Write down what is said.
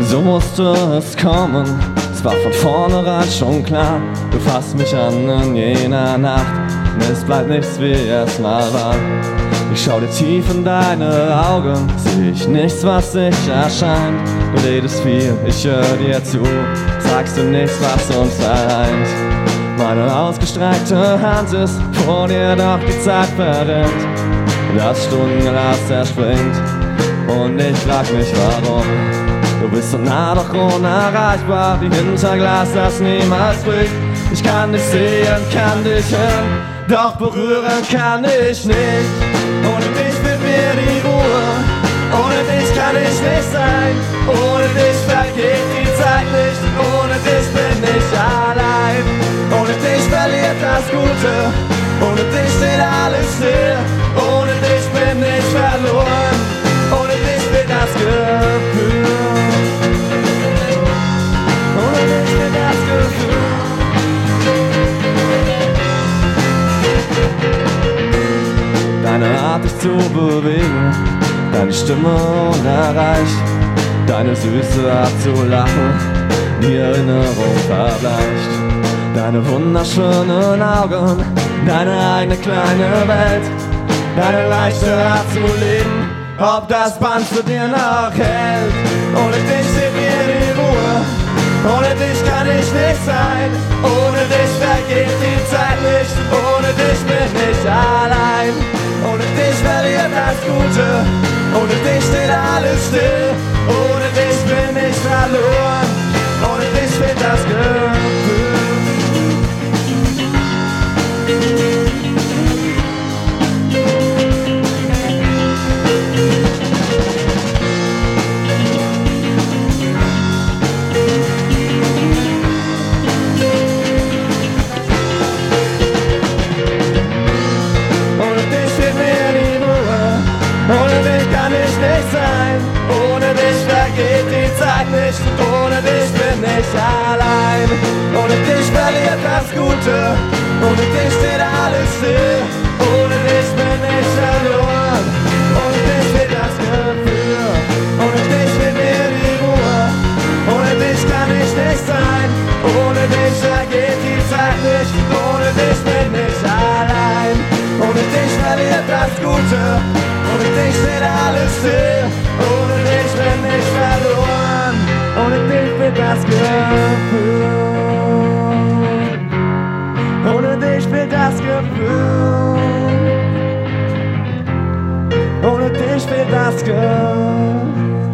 So musste es kommen, es war von vornherein schon klar. Du fasst mich an in jener Nacht, es bleibt nichts wie es mal war. Ich schau dir tief in deine Augen, seh ich nichts, was sich erscheint. Du redest viel, ich hör dir zu, sagst du nichts, was uns eint. Meine ausgestreckte Hand ist vor dir, doch die Zeit verrinnt. Das Stundenglas zerspringt und ich frag mich warum. Du bist so nah, doch unerreichbar, wie hinter Glas, das niemals bricht. Ich kann dich sehen, kann dich hören, doch berühren kann ich nicht. Ohne dich fehlt mir die Ruhe, ohne dich kann ich nicht sein. Ohne dich vergeht die Zeit nicht, ohne dich bin ich allein. Ohne dich verliert das Gute, ohne dich steht alles still. Ohne dich bin ich verloren, ohne dich fehlt das Gefühl. Ohne dich fehlt das Gefühl. Deine Art dich zu bewegen, deine Stimme unerreicht, deine süße Art zu lachen, die Erinnerung verbleicht. Deine wunderschönen Augen, deine eigene kleine Welt, deine leichte Art zu leben, ob das Band zu dir noch hält. Ohne dich steht mir die Ruhe, ohne dich kann ich nicht sein. Ohne dich vergeht die Zeit nicht, ohne dich bin ich allein. Ohne dich verliert das Gute, ohne dich steht alles still. Ohne dich bin ich verloren, ohne dich fehlt das Gefühl. Nicht, ohne dich bin ich allein. Ohne dich verliert das Gute, ohne dich steht alles still. Ohne dich bin ich verloren, ohne dich fehlt das Gefühl. Ohne dich fehlt mir die Ruhe, ohne dich kann ich nicht sein. Ohne dich vergeht die Zeit nicht, ohne dich bin ich allein. Ohne dich verliert das Gute, ohne dich steht alles still. Ohne dich bin ich verloren, ohne dich fehlt das Gefühl. Ohne dich fehlt das Gefühl. Ohne dich fehlt das Gefühl.